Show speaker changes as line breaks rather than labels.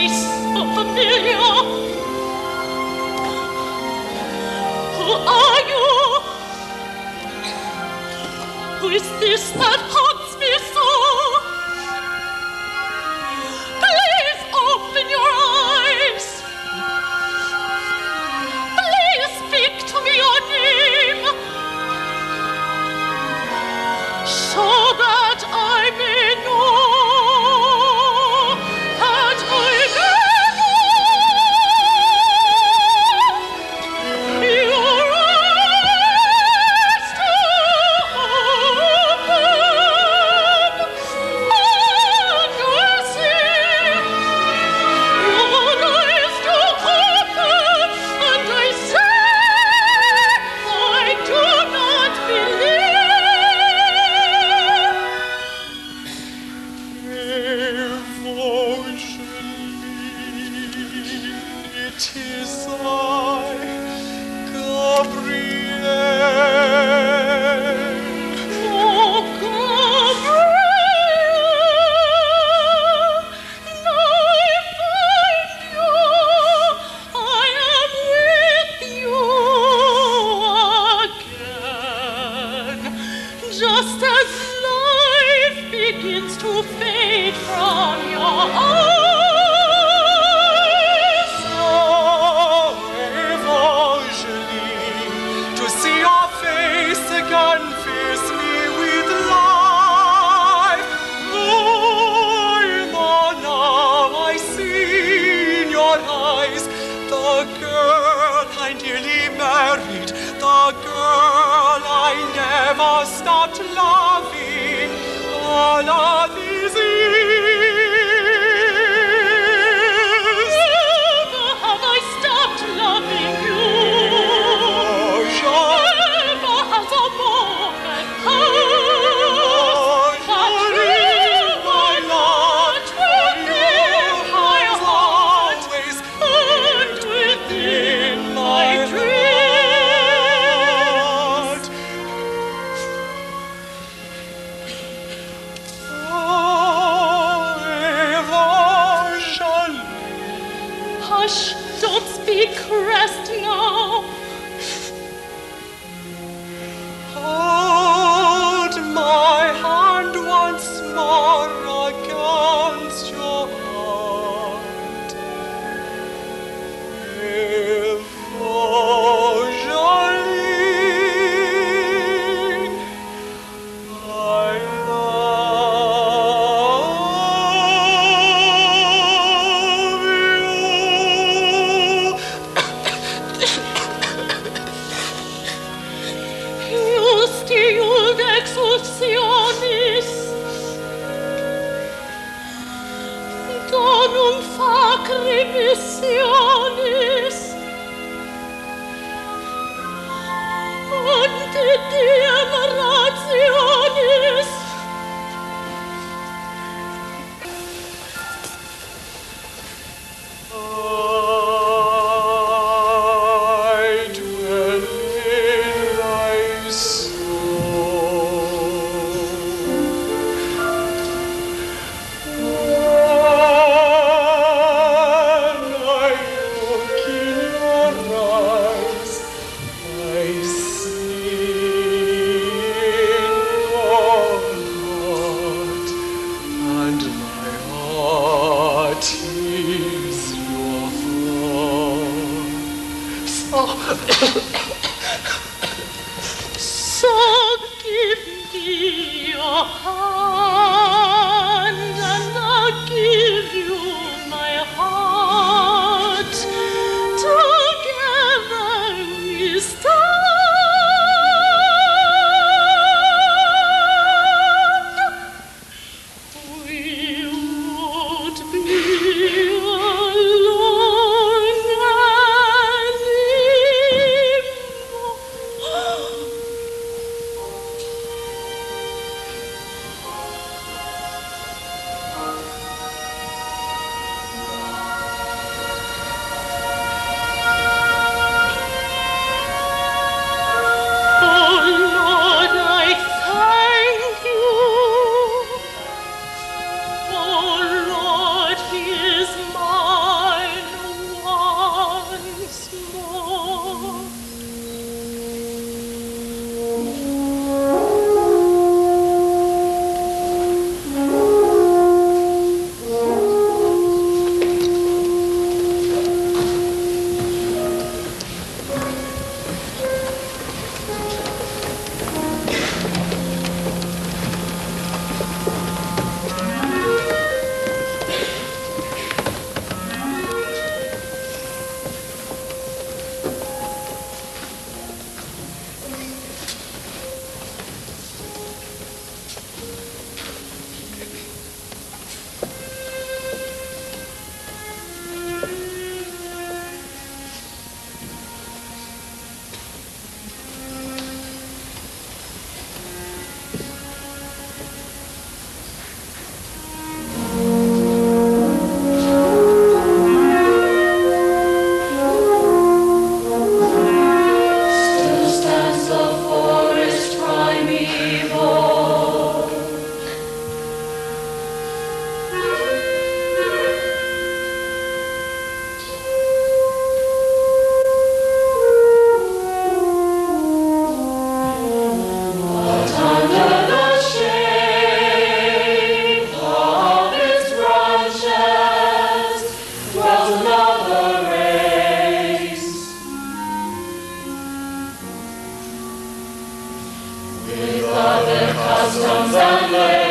face so familiar. Who are you? Who is this that haunts me so? Please open your eyes. Please speak to me your name, so that I may know. Just as life begins to fade from your eyes.
Oh, Evangeline, to see your face again fills me with life. Oh, now I see in your eyes the girl I nearly married, the girl I never stopped loving all of these years.
Never have I stopped loving you. Never has a moment passed that you were not within my heart and within my dreams. Hush, don't speak, rest now.
Hold my hand once more against your heart. Evangeline, I
Iuld exulsionis donum fac remissionis ante diem rationis.
I dwell in thy soul. When I look in your eyes, I see your heart, and my heart is your heart.
So give me your hand, and I'll give you my heart. Together we stand. We would be alone anymore.
Customs and lays.